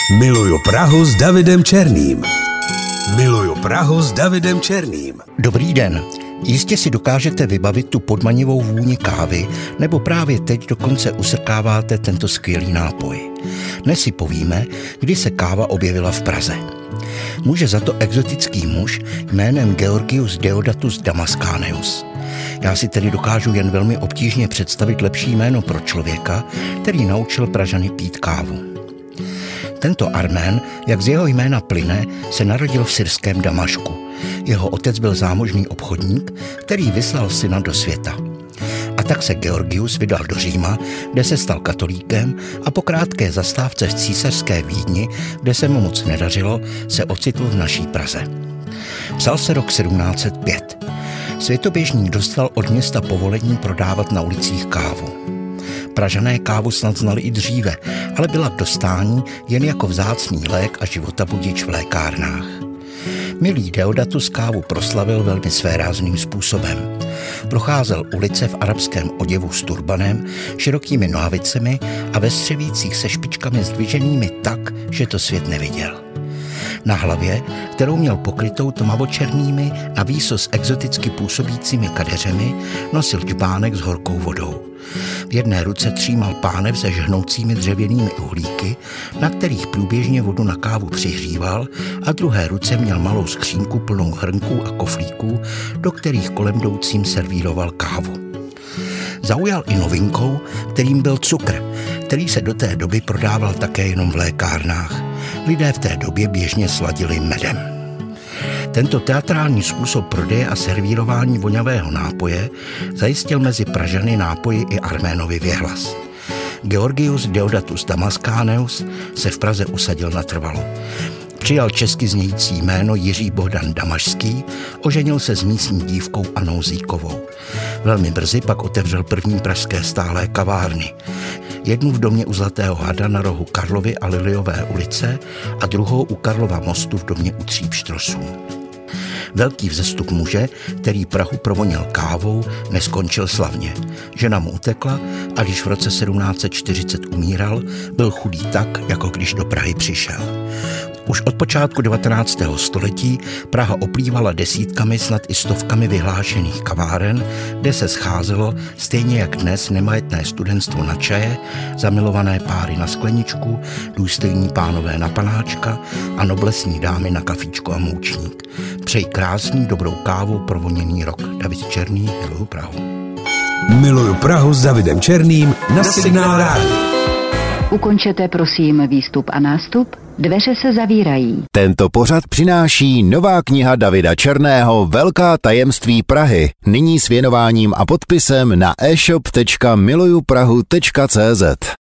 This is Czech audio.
Miluju Prahu s Davidem Černým. Miluju Prahu s Davidem Černým. Dobrý den. Jistě si dokážete vybavit tu podmanivou vůni kávy, nebo právě teď dokonce usrkáváte tento skvělý nápoj. Dnes si povíme, kdy se káva objevila v Praze. Může za to exotický muž jménem Georgius Deodatus Damascaneus. Já si tedy dokážu jen velmi obtížně představit lepší jméno pro člověka, který naučil Pražany pít kávu. Tento Armén, jak z jeho jména plyne, se narodil v syrském Damašku. Jeho otec byl zámožný obchodník, který vyslal syna do světa. A tak se Georgius vydal do Říma, kde se stal katolíkem a po krátké zastávce v císařské Vídni, kde se mu moc nedařilo, se ocitl v naší Praze. Psal se rok 1705. Světoběžník dostal od města povolení prodávat na ulicích kávu. Pražané kávu snad znali i dříve, ale byla k dostání jen jako vzácný lék a životabudič v lékárnách. Milý Deodatus kávu proslavil velmi svérázným způsobem. Procházel ulice v arabském oděvu s turbanem, širokými nohavicemi a ve střevících se špičkami zdviženými tak, že to svět neviděl. Na hlavě, kterou měl pokrytou tmavočernými a výsost exoticky působícími kadeřemi, nosil džbánek s horkou vodou. V jedné ruce třímal pánev se žhnoucími dřevěnými uhlíky, na kterých průběžně vodu na kávu přihříval, a druhé ruce měl malou skřínku plnou hrnků a koflíků, do kterých kolem jdoucím servíroval kávu. Zaujal i novinkou, kterým byl cukr, který se do té doby prodával také jenom v lékárnách. Lidé v té době běžně sladili medem. Tento teatrální způsob prodeje a servírování voňavého nápoje zajistil mezi Pražany nápoji i Arménovi věhlas. Georgius Deodatus Damascaneus se v Praze usadil natrvalo. Přijal česky znějící jméno Jiří Bohdan Damašský, oženil se s místní dívkou Annou Zíkovou. Velmi brzy pak otevřel první pražské stálé kavárny. Jednu v domě u Zlatého hada na rohu Karlovy a Liliové ulice a druhou u Karlova mostu v domě u Tří pštrosů. Velký vzestup muže, který Prahu provonil kávou, neskončil slavně. Žena mu utekla a když v roce 1740 umíral, byl chudý tak, jako když do Prahy přišel. Už od počátku 19. století Praha oplývala desítkami, snad i stovkami vyhlášených kaváren, kde se scházelo, stejně jak dnes, nemajetné studentstvo na čaje, zamilované páry na skleničku, důstojní pánové na panáčka a noblesní dámy na kafíčko a moučník. Přeji krásný, dobrou kávu, provoněný rok. David Černý, miluju Prahu. Miluju Prahu s Davidem Černým na Signál Rádiu. Ukončete prosím výstup a nástup. Dveře se zavírají. Tento pořad přináší nová kniha Davida Černého Velká tajemství Prahy. Nyní s věnováním a podpisem na e-shop.milujuprahu.cz.